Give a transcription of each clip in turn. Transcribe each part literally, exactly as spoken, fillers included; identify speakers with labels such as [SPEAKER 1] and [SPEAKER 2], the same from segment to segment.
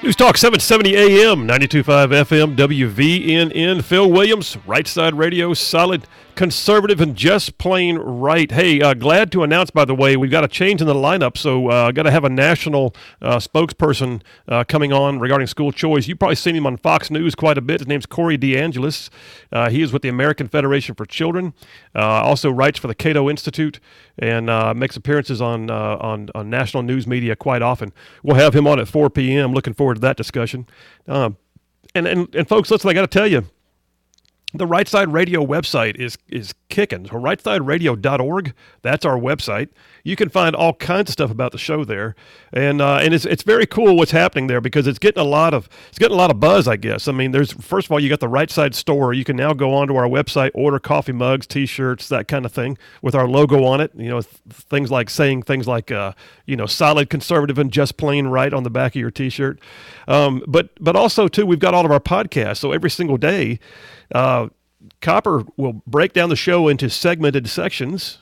[SPEAKER 1] News Talk seven seventy A M, ninety-two point five F M, W V N N. Phil Williams, Right Side Radio, solid, conservative, and just plain right. Hey, uh, glad to announce, by the way, we've got a change in the lineup, so uh, got to have a national uh, spokesperson uh, coming on regarding school choice. You've probably seen him on Fox News quite a bit. His name's Corey DeAngelis. Uh, he is with the American Federation for Children, uh, also writes for the Cato Institute, and uh, makes appearances on, uh, on on national news media quite often. We'll have him on at four p.m. Looking forward to that discussion. Um, and, and, and folks, listen, I got to tell you, the Right Side Radio website is is kicking. So right side radio dot org, that's our website. You can find all kinds of stuff about the show there, and uh, and it's it's very cool what's happening there because it's getting a lot of it's getting a lot of buzz, I guess. I mean, there's first of all, you got the Right Side store. You can now go onto our website, order coffee mugs, T-shirts, that kind of thing with our logo on it. You know, th- things like saying things like uh, you know, solid, conservative, and just plain right on the back of your T-shirt. Um, but but also too, we've got all of our podcasts. So every single day, Uh, Copper will break down the show into segmented sections,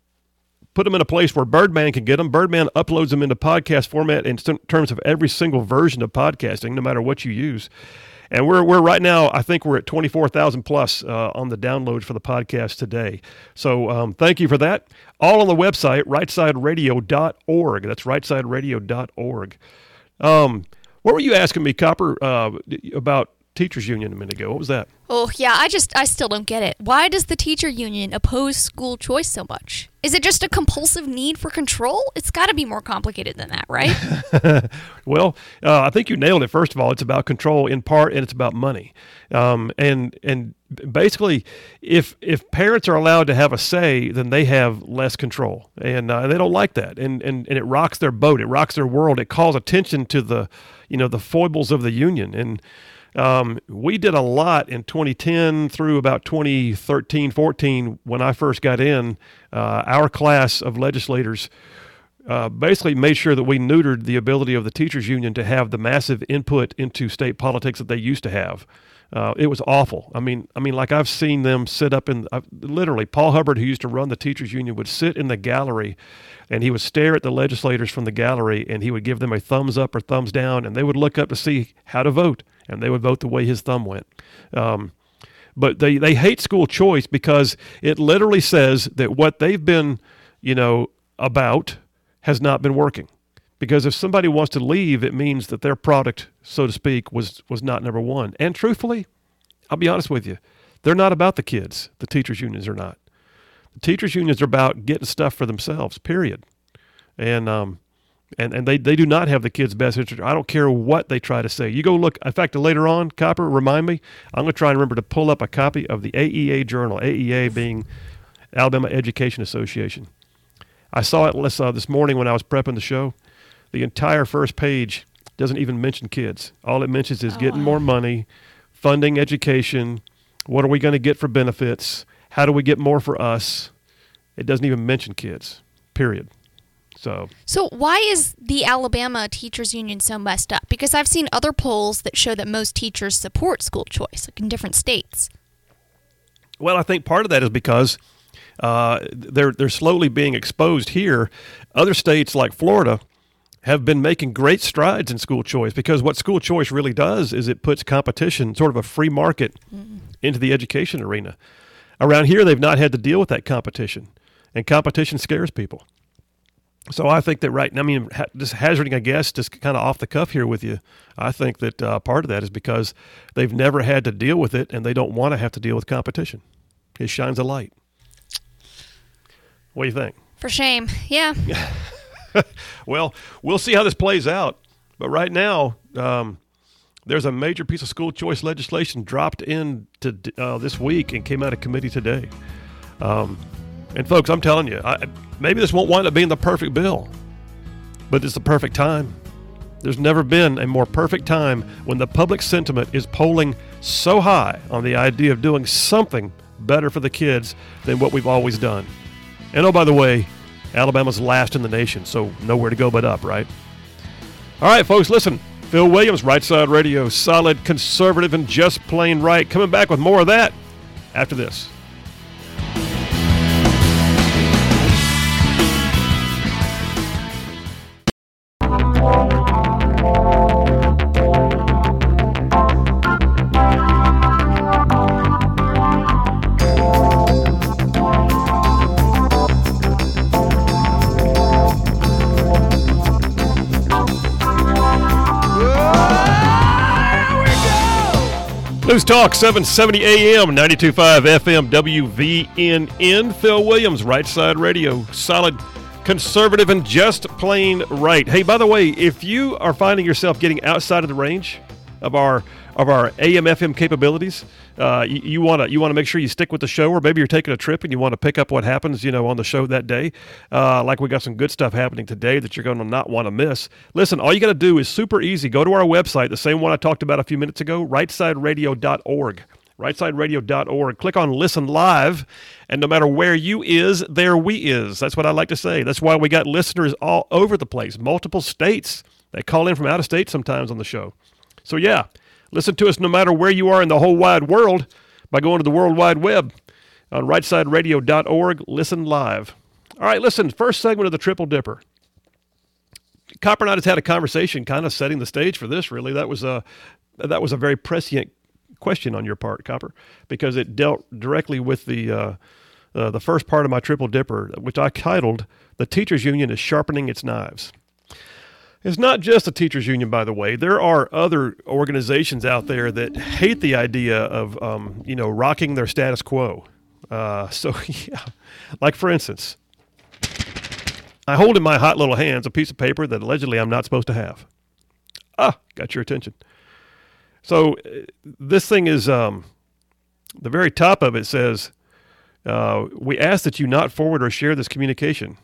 [SPEAKER 1] put them in a place where Birdman can get them. Birdman uploads them into podcast format in terms of every single version of podcasting, no matter what you use. And we're we're right now, I think we're at twenty-four thousand plus uh, on the downloads for the podcast today. So um, thank you for that. All on the website, right side radio dot org. That's right side radio dot org. Um, what were you asking me, Copper, uh, about teachers union a minute ago? What was that?
[SPEAKER 2] Oh, yeah, I just, I still don't get it. Why does the teacher union oppose school choice so much? Is it just a compulsive need for control? It's got to be more complicated than that, right?
[SPEAKER 1] Well, uh, I think you nailed it. First of all, it's about control in part, and it's about money. Um, and and basically, if if parents are allowed to have a say, then they have less control, and uh, they don't like that. And, and and it rocks their boat. It rocks their world. It calls attention to the, you know, the foibles of the union. And Um, we did a lot in twenty ten through about twenty thirteen, fourteen when I first got in. Uh, our class of legislators uh, basically made sure that we neutered the ability of the teachers union to have the massive input into state politics that they used to have. Uh, it was awful. I mean, I mean, like I've seen them sit up in, uh, literally, Paul Hubbard, who used to run the teachers union, would sit in the gallery and he would stare at the legislators from the gallery and he would give them a thumbs up or thumbs down, and they would look up to see how to vote, and they would vote the way his thumb went. Um, but they, they hate school choice because it literally says that what they've been, you know, about has not been working. Because if somebody wants to leave, it means that their product, so to speak, was was not number one. And truthfully, I'll be honest with you, they're not about the kids. The teachers' unions are not. The teachers' unions are about getting stuff for themselves, period. And um, and and they, they do not have the kids' best interest. I don't care what they try to say. You go look. In fact, later on, Copper, remind me, I'm going to try and remember to pull up a copy of the A E A Journal, A E A being Alabama Education Association. I saw it uh, this morning when I was prepping the show. The entire first page doesn't even mention kids. All it mentions is oh, getting more money, funding education, what are we going to get for benefits, how do we get more for us. It doesn't even mention kids, period. So
[SPEAKER 2] So why is the Alabama Teachers Union so messed up? Because I've seen other polls that show that most teachers support school choice, like in different states.
[SPEAKER 1] Well, I think part of that is because uh, they're they're slowly being exposed here. Other states like Florida have been making great strides in school choice, because what school choice really does is it puts competition, sort of a free market, mm-hmm. into the education arena. Around here, they've not had to deal with that competition, and competition scares people. So I think that right now, I mean, ha- just hazarding a guess, just kind of off the cuff here with you, I think that uh, part of that is because they've never had to deal with it, and they don't want to have to deal with competition. It shines a light. What do you think?
[SPEAKER 2] For shame, yeah.
[SPEAKER 1] Well, we'll see how this plays out. But right now, um, there's a major piece of school choice legislation dropped in to, uh, this week and came out of committee today. Um, and folks, I'm telling you, I, maybe this won't wind up being the perfect bill, but it's the perfect time. There's never been a more perfect time when the public sentiment is polling so high on the idea of doing something better for the kids than what we've always done. And oh, by the way, Alabama's last in the nation, so nowhere to go but up, right? All right, folks, listen. Phil Williams, Right Side Radio, solid, conservative, and just plain right. Coming back with more of that after this. News Talk, seven seventy A M, ninety-two point five F M, W V N N. Phil Williams, Right Side Radio. Solid, conservative, and just plain right. Hey, by the way, if you are finding yourself getting outside of the range of our of our A M F M capabilities, uh, you, you want to you want to make sure you stick with the show, or maybe you're taking a trip and you want to pick up what happens, you know, on the show that day. Uh, like we got some good stuff happening today that you're going to not want to miss. Listen, all you got to do is super easy. Go to our website, the same one I talked about a few minutes ago, right side radio dot org. right side radio dot org. Click on Listen Live, and no matter where you is, there we is. That's what I like to say. That's why we got listeners all over the place, multiple states. They call in from out of state sometimes on the show. So yeah, listen to us no matter where you are in the whole wide world by going to the World Wide Web on right side radio dot org. Listen live. All right, listen, first segment of the Triple Dipper. Copper and I just had a conversation kind of setting the stage for this, really. That was a, that was a very prescient question on your part, Copper, because it dealt directly with the uh, uh, the first part of my Triple Dipper, which I titled, "The Teachers Union is Sharpening Its Knives." It's not just the teachers union, by the way. There are other organizations out there that hate the idea of, um, you know, rocking their status quo. Uh, so, yeah, like for instance, I hold in my hot little hands a piece of paper that allegedly I'm not supposed to have. Ah, got your attention. So uh, this thing is, um, the very top of it says, uh, we ask that you not forward or share this communication.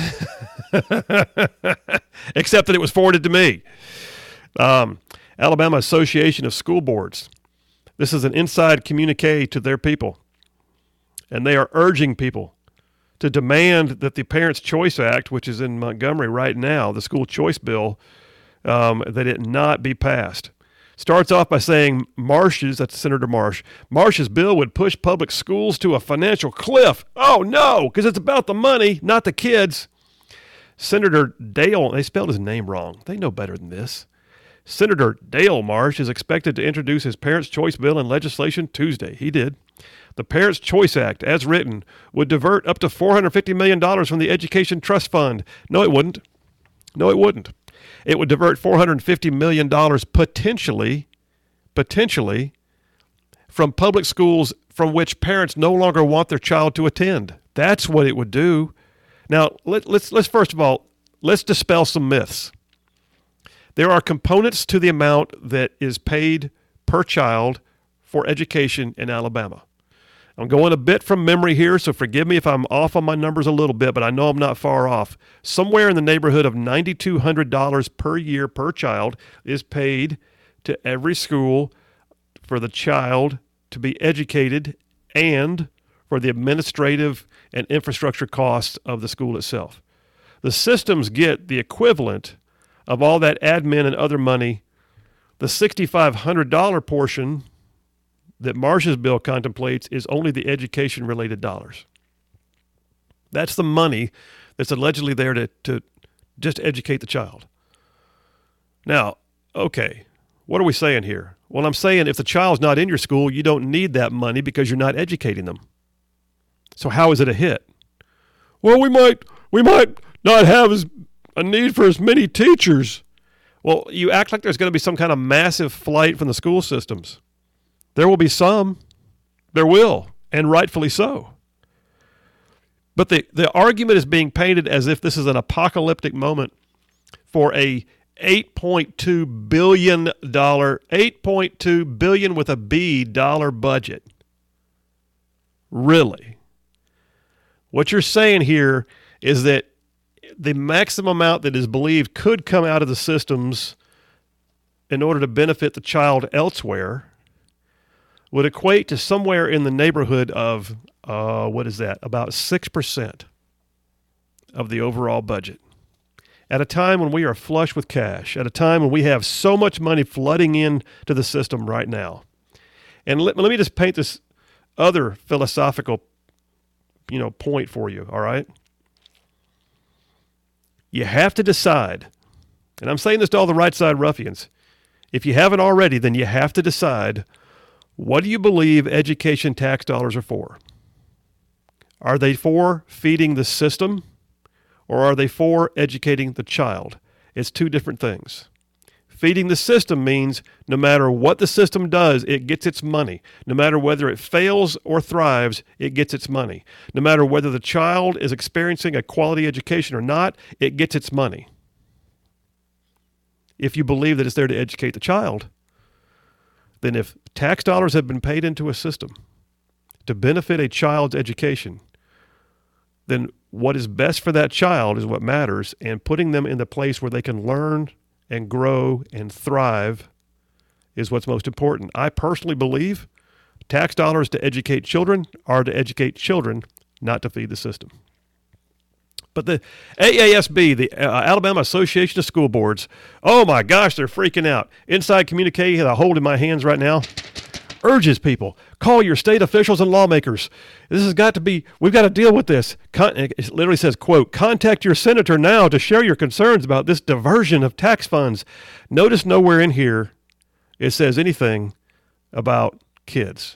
[SPEAKER 1] Except that it was forwarded to me. Um, Alabama Association of School Boards. This is an inside communique to their people. And they are urging people to demand that the Parents' Choice Act, which is in Montgomery right now, the school choice bill, um, that it not be passed. Starts off by saying Marsh's, that's Senator Marsh, Marsh's bill would push public schools to a financial cliff. Oh, no, because it's about the money, not the kids. Senator Dale, they spelled his name wrong. They know better than this. Senator Dale Marsh is expected to introduce his Parents' Choice bill in legislation Tuesday. He did. The Parents' Choice Act, as written, would divert up to four hundred fifty million dollars from the Education Trust Fund. No, it wouldn't. No, it wouldn't. It would divert four hundred fifty million dollars potentially, potentially, from public schools from which parents no longer want their child to attend. That's what it would do. Now, let, let's let's first of all, let's dispel some myths. There are components to the amount that is paid per child for education in Alabama. I'm going a bit from memory here, so forgive me if I'm off on my numbers a little bit, but I know I'm not far off. Somewhere in the neighborhood of nine thousand two hundred dollars per year per child is paid to every school for the child to be educated and for the administrative and infrastructure costs of the school itself. The systems get the equivalent of all that admin and other money. The six thousand five hundred dollars portion that Marsh's bill contemplates is only the education-related dollars. That's the money that's allegedly there to, to just educate the child. Now, okay, what are we saying here? Well, I'm saying if the child's not in your school, you don't need that money because you're not educating them. So how is it a hit? Well, we might we might not have as a need for as many teachers. Well, you act like there's going to be some kind of massive flight from the school systems. There will be some. There will, and rightfully so. But the, the argument is being painted as if this is an apocalyptic moment for a eight point two billion dollars, eight point two billion dollars with a B dollar budget. Really? What you're saying here is that the maximum amount that is believed could come out of the systems in order to benefit the child elsewhere would equate to somewhere in the neighborhood of, uh, what is that, about six percent of the overall budget. At a time when we are flush with cash, at a time when we have so much money flooding into the system right now. And let, let me just paint this other philosophical, you know, point for you, all right? You have to decide, and I'm saying this to all the right side ruffians, if you haven't already, then you have to decide, what do you believe education tax dollars are for? Are they for feeding the system, or are they for educating the child? It's two different things. Feeding the system means no matter what the system does, it gets its money. No matter whether it fails or thrives, it gets its money. No matter whether the child is experiencing a quality education or not, it gets its money. If you believe that it's there to educate the child, then if tax dollars have been paid into a system to benefit a child's education, then what is best for that child is what matters, and putting them in the place where they can learn and grow and thrive is what's most important. I personally believe tax dollars to educate children are to educate children, not to feed the system. But the A A S B, the uh, Alabama Association of School Boards, oh my gosh, they're freaking out. Inside communique that I hold in my hands right now urges people, call your state officials and lawmakers. This has got to be, we've got to deal with this. Con- it literally says, quote, contact your senator now to share your concerns about this diversion of tax funds. Notice nowhere in here it says anything about kids.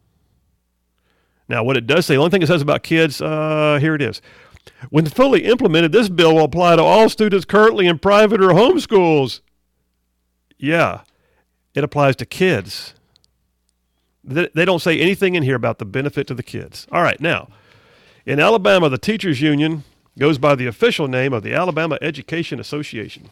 [SPEAKER 1] Now, what it does say, the only thing it says about kids, uh, here it is. When fully implemented, this bill will apply to all students currently in private or home schools. Yeah, it applies to kids. They don't say anything in here about the benefit to the kids. All right, now, in Alabama, the teachers union goes by the official name of the Alabama Education Association.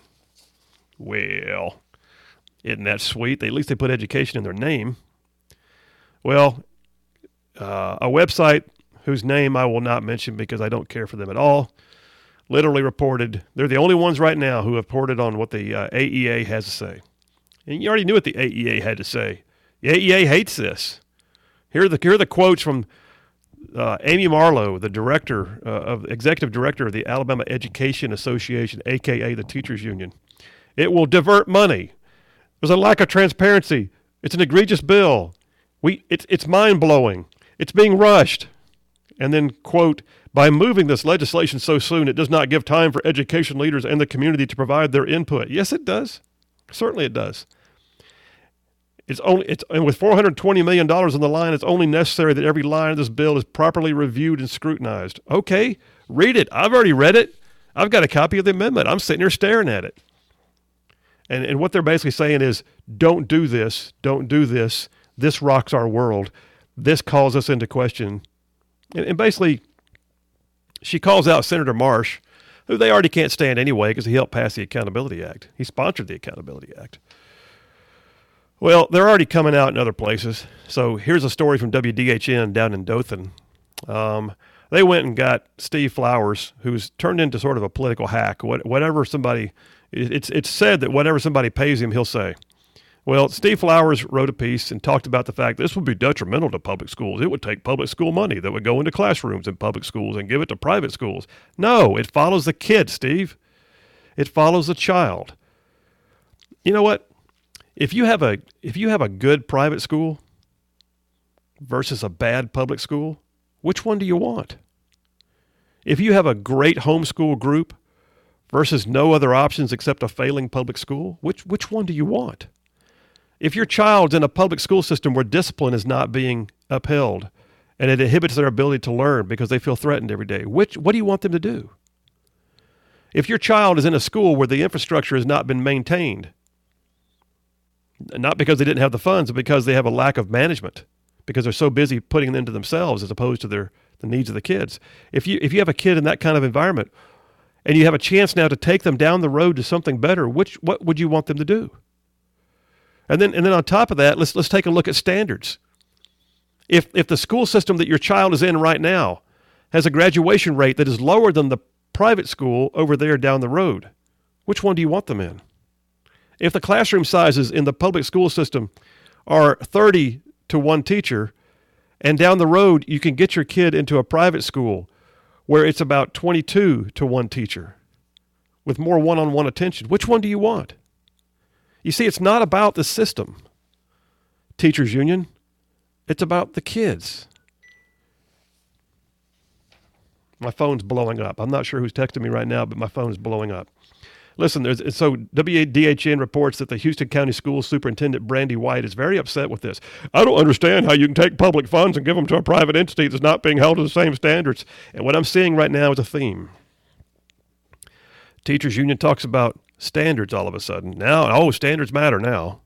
[SPEAKER 1] Well, isn't that sweet? At least they put education in their name. Well, uh, a website whose name I will not mention because I don't care for them at all, literally reported, they're the only ones right now who have reported on what the uh, A E A has to say. And you already knew what the A E A had to say. The A E A hates this. Here are the, here are the quotes from uh, Amy Marlowe, the director, uh, of executive director of the Alabama Education Association, a k a the Teachers Union. It will divert money. There's a lack of transparency. It's an egregious bill. We, it's, it's mind-blowing. It's being rushed. And then, quote, by moving this legislation so soon, it does not give time for education leaders and the community to provide their input. Yes, it does. Certainly it does. It's only it's and with four hundred twenty million dollars on the line, it's only necessary that every line of this bill is properly reviewed and scrutinized. Okay, read it. I've already read it. I've got a copy of the amendment. I'm sitting here staring at it. And and what they're basically saying is, don't do this. Don't do this. This rocks our world. This calls us into question. And, and basically, she calls out Senator Marsh, who they already can't stand anyway because he helped pass the Accountability Act. He sponsored the Accountability Act. Well, they're already coming out in other places. So here's a story from W D H N down in Dothan. Um, they went and got Steve Flowers, who's turned into sort of a political hack. What, whatever somebody, it's it's said that whatever somebody pays him, he'll say. Well, Steve Flowers wrote a piece and talked about the fact this would be detrimental to public schools. It would take public school money that would go into classrooms in public schools and give it to private schools. No, it follows the kid, Steve. It follows the child. You know what? If you have a if you have a good private school versus a bad public school, which one do you want? If you have a great homeschool group versus no other options except a failing public school, which which one do you want? If your child's in a public school system where discipline is not being upheld and it inhibits their ability to learn because they feel threatened every day, which what do you want them to do? If your child is in a school where the infrastructure has not been maintained, not because they didn't have the funds, but because they have a lack of management, because they're so busy putting them into themselves as opposed to their the needs of the kids. If you if you have a kid in that kind of environment and you have a chance now to take them down the road to something better, which what would you want them to do? And then and then on top of that, let's let's take a look at standards. If if the school system that your child is in right now has a graduation rate that is lower than the private school over there down the road, which one do you want them in? If the classroom sizes in the public school system are thirty to one teacher, and down the road you can get your kid into a private school where it's about twenty-two to one teacher with more one-on-one attention, which one do you want? You see, it's not about the system, teachers union. It's about the kids. My phone's blowing up. I'm not sure who's texting me right now, but my phone is blowing up. Listen, there's, so W D H N reports that the Houston County School Superintendent Brandy White is very upset with this. I don't understand how you can take public funds and give them to a private entity that's not being held to the same standards. And what I'm seeing right now is a theme. Teachers Union talks about Standards all of a sudden. Now, oh, standards matter now.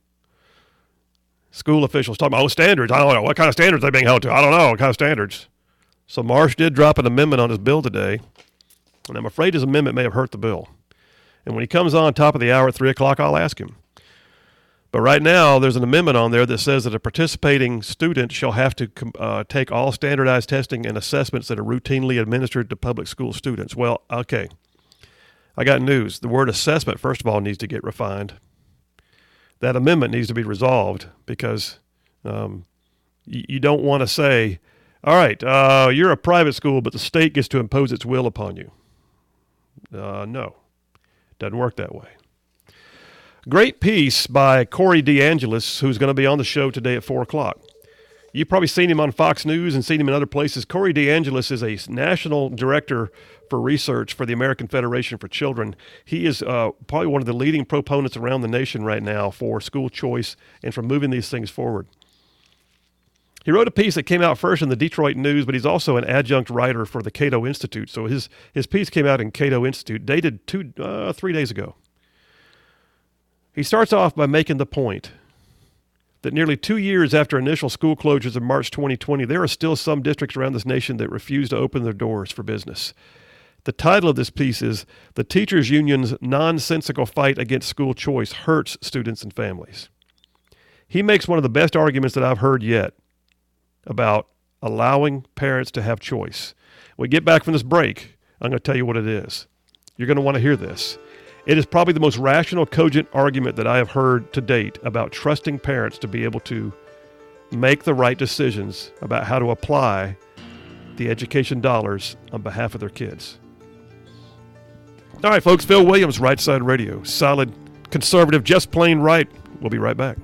[SPEAKER 1] School officials talking about, oh, standards. I don't know. What kind of standards are they being held to? I don't know. What kind of standards? So Marsh did drop an amendment on his bill today, and I'm afraid his amendment may have hurt the bill. And when he comes on top of the hour at three o'clock, I'll ask him. But right now, there's an amendment on there that says that a participating student shall have to uh, take all standardized testing and assessments that are routinely administered to public school students. Well, okay. I got news. The word assessment, first of all, needs to get refined. That amendment needs to be resolved because um, you, you don't want to say, all right, uh, you're a private school, but the state gets to impose its will upon you. Uh, no, doesn't work that way. Great piece by Corey DeAngelis, who's going to be on the show today at four o'clock. You've probably seen him on Fox News and seen him in other places. Corey DeAngelis is a national director for research for the American Federation for Children. He is uh, probably one of the leading proponents around the nation right now for school choice and for moving these things forward. He wrote a piece that came out first in the Detroit News, but he's also an adjunct writer for the Cato Institute. So his, his piece came out in Cato Institute, dated two, uh, three days ago. He starts off by making the point that nearly two years after initial school closures in March twenty twenty, there are still some districts around this nation that refuse to open their doors for business. The title of this piece is "The Teachers Union's Nonsensical Fight Against School Choice Hurts Students and Families." He makes one of the best arguments that I've heard yet about allowing parents to have choice. When we get back from this break, I'm going to tell you what it is. You're going to want to hear this. It is probably the most rational, cogent argument that I have heard to date about trusting parents to be able to make the right decisions about how to apply the education dollars on behalf of their kids. All right, folks, Phil Williams, Right Side Radio. Solid, conservative, just plain right. We'll be right back.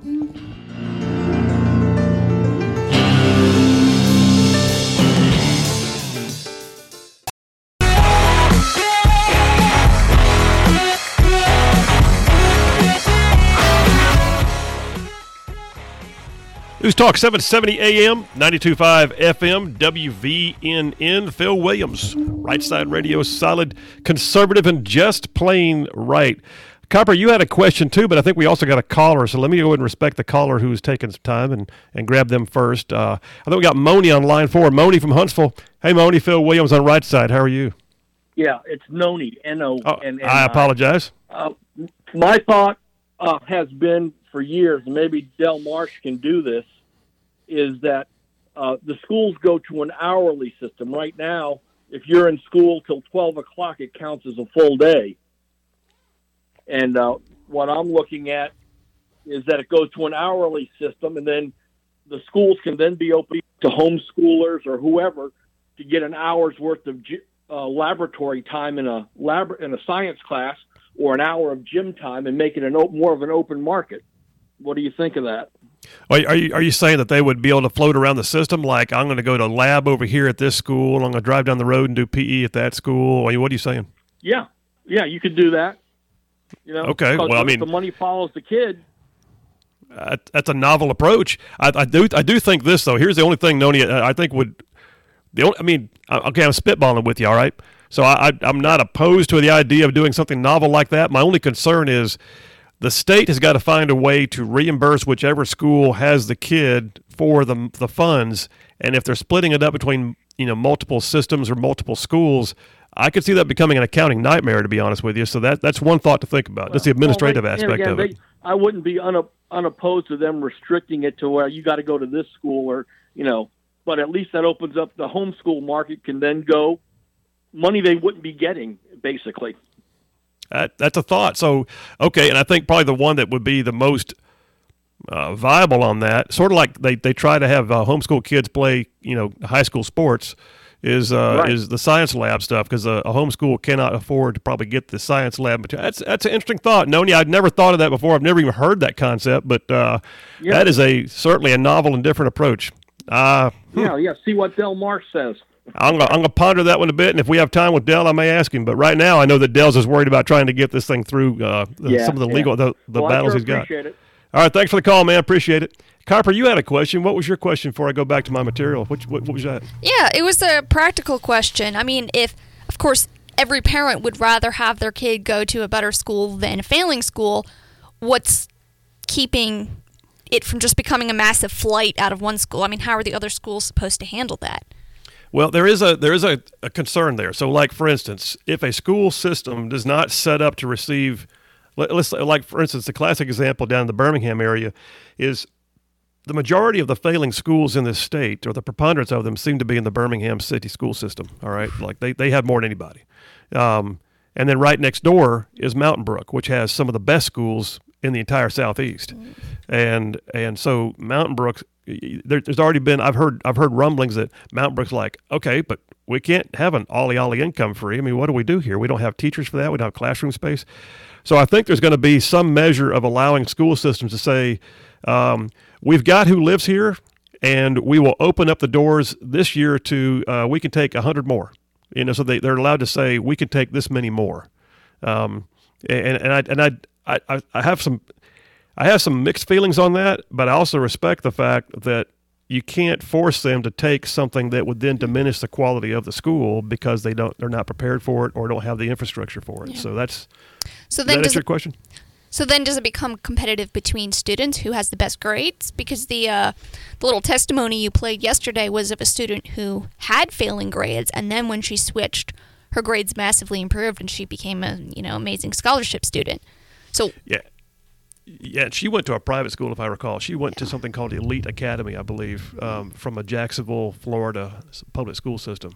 [SPEAKER 1] News Talk seven seventy A M, ninety-two point five F M, W V N N. Phil Williams, Right Side Radio, solid, conservative, and just plain right. Copper, you had a question too, but I think we also got a caller, so let me go ahead and respect the caller who's taking some time and, and grab them first. Uh, I think we got Moni on line four. Moni from Huntsville. Hey, Moni, Phil Williams on Right Side. How are you?
[SPEAKER 3] Yeah, it's Noni, N O N N I.
[SPEAKER 1] Oh, I apologize.
[SPEAKER 3] Uh, my thought uh, has been for years, and maybe Del Marsh can do this, is that uh, the schools go to an hourly system. Right now, if you're in school till twelve o'clock, it counts as a full day. And uh, what I'm looking at is that it goes to an hourly system, and then the schools can then be open to homeschoolers or whoever to get an hour's worth of uh, laboratory time in a lab in a science class or an hour of gym time and make it an op- more of an open market. What do you think of that?
[SPEAKER 1] Are you are you saying that they would be able to float around the system? Like, I'm going to go to lab over here at this school, I'm going to drive down the road and do P E at that school. What are you saying?
[SPEAKER 3] Yeah, yeah, you could do that. You know,
[SPEAKER 1] okay. Well, I mean,
[SPEAKER 3] the money follows the kid.
[SPEAKER 1] Uh, that's a novel approach. I, I do I do think this though. Here's the only thing, Noni, I think would the only. I mean, okay, I'm spitballing with you. All right. So I, I I'm not opposed to the idea of doing something novel like that. My only concern is the state has got to find a way to reimburse whichever school has the kid for the the funds, and if they're splitting it up between, you know, multiple systems or multiple schools, I could see that becoming an accounting nightmare, to be honest with you. So that that's one thought to think about. That's the administrative well, they, aspect
[SPEAKER 3] again,
[SPEAKER 1] of it.
[SPEAKER 3] They, I wouldn't be un, unopposed to them restricting it to where you got to go to this school or, you know, but at least that opens up the homeschool market can then go money they wouldn't be getting, basically.
[SPEAKER 1] That, that's a thought. So, okay, and I think probably the one that would be the most uh, viable on that, sort of like they, they try to have uh, homeschool kids play, you know, high school sports, is uh, right. is the science lab stuff, because a, a homeschool cannot afford to probably get the science lab material. That's that's an interesting thought, Noni. I'd never thought of that before. I've never even heard that concept, but uh, yeah. that is a certainly a novel and different approach. Uh,
[SPEAKER 3] yeah, yeah. See what Del Marsh says.
[SPEAKER 1] I'm going to ponder that one a bit, and if we have time with Del, I may ask him. But right now, I know that Del's is worried about trying to get this thing through uh,
[SPEAKER 3] yeah,
[SPEAKER 1] some of the
[SPEAKER 3] yeah.
[SPEAKER 1] legal the, the
[SPEAKER 3] well,
[SPEAKER 1] battles
[SPEAKER 3] sure
[SPEAKER 1] he's got.
[SPEAKER 3] Appreciate it.
[SPEAKER 1] All right, thanks for the call, man. Appreciate it. Copper, you had a question. What was your question before I go back to my material? What, what, what was that?
[SPEAKER 2] Yeah, it was a practical question. I mean, if, of course, every parent would rather have their kid go to a better school than a failing school, what's keeping it from just becoming a massive flight out of one school? I mean, how are the other schools supposed to handle that?
[SPEAKER 1] Well, there is a there is a, a concern there. So, like for instance, if a school system does not set up to receive, let, let's like for instance, the classic example down in the Birmingham area is the majority of the failing schools in this state, or the preponderance of them, seem to be in the Birmingham city school system. All right, like they they have more than anybody. Um, and then right next door is Mountain Brook, which has some of the best schools in the entire Southeast, mm-hmm. and and so Mountain Brook. There, there's already been I've heard I've heard rumblings that Mountain Brook's like, okay, but we can't have an ollie ollie income free. I mean, what do we do here? We don't have teachers for that. We don't have classroom space. So I think there's going to be some measure of allowing school systems to say, um, we've got who lives here, and we will open up the doors this year to uh, we can take a hundred more. You know, so they they're allowed to say we can take this many more. Um, and and I and I I I have some. I have some mixed feelings on that, but I also respect the fact that you can't force them to take something that would then diminish the quality of the school because they don't, they're not prepared for it or don't have the infrastructure for it. Yeah. So that's.
[SPEAKER 2] So then,
[SPEAKER 1] does
[SPEAKER 2] does
[SPEAKER 1] that answer your
[SPEAKER 2] it,
[SPEAKER 1] question?
[SPEAKER 2] So then, does it become competitive between students who has the best grades? Because the uh, the little testimony you played yesterday was of a student who had failing grades, and then when she switched, her grades massively improved, and she became a you know amazing scholarship student. So
[SPEAKER 1] yeah. Yeah, she went to a private school, if I recall. She went to something called Elite Academy, I believe, um, from a Jacksonville, Florida public school system.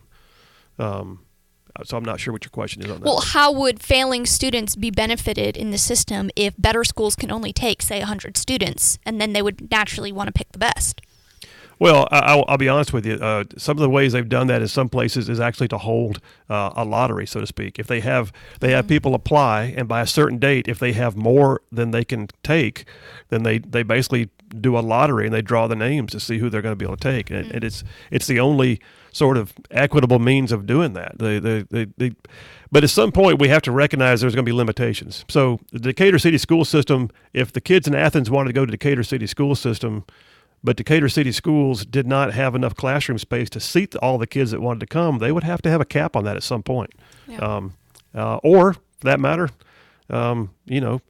[SPEAKER 1] Um, so I'm not sure what your question is on that.
[SPEAKER 2] Well, how would failing students be benefited in the system if better schools can only take, say, one hundred students, and then they would naturally want to pick the best?
[SPEAKER 1] Well, I'll, I'll be honest with you. Uh, some of the ways they've done that in some places is actually to hold uh, a lottery, so to speak. If they have they have people apply, and by a certain date, if they have more than they can take, then they, they basically do a lottery and they draw the names to see who they're going to be able to take. And, and it's it's the only sort of equitable means of doing that. They, they, they, they, but at some point, we have to recognize there's going to be limitations. So the Decatur City school system, if the kids in Athens wanted to go to the Decatur City school system, but Decatur City schools did not have enough classroom space to seat all the kids that wanted to come, they would have to have a cap on that at some point. Yeah. Um, uh, or, for that matter, um, you know,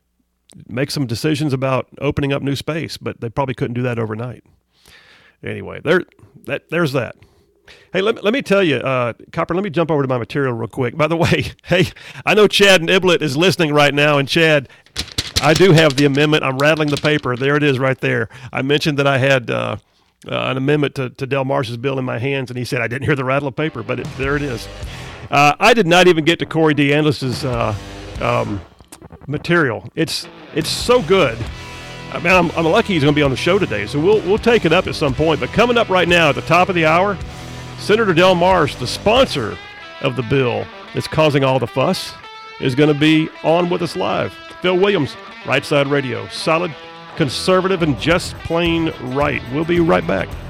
[SPEAKER 1] make some decisions about opening up new space, but they probably couldn't do that overnight. Anyway, there, that, there's that. Hey, let me, let me tell you, uh, Copper, let me jump over to my material real quick. By the way, hey, I know Chad Niblett is listening right now, and Chad, I do have the amendment. I'm rattling the paper. There it is right there. I mentioned that I had uh, uh, an amendment to, to Del Marsh's bill in my hands, and he said I didn't hear the rattle of paper, but it, there it is. Uh, I did not even get to Corey DeAndlis's uh, um, material. It's it's so good. I mean, I'm, I'm lucky he's going to be on the show today, so we'll we'll take it up at some point. But coming up right now at the top of the hour, Senator Del Marsh, the sponsor of the bill that's causing all the fuss, is going to be on with us live. Phil Williams, Right Side Radio. Solid, conservative, and just plain right. We'll be right back.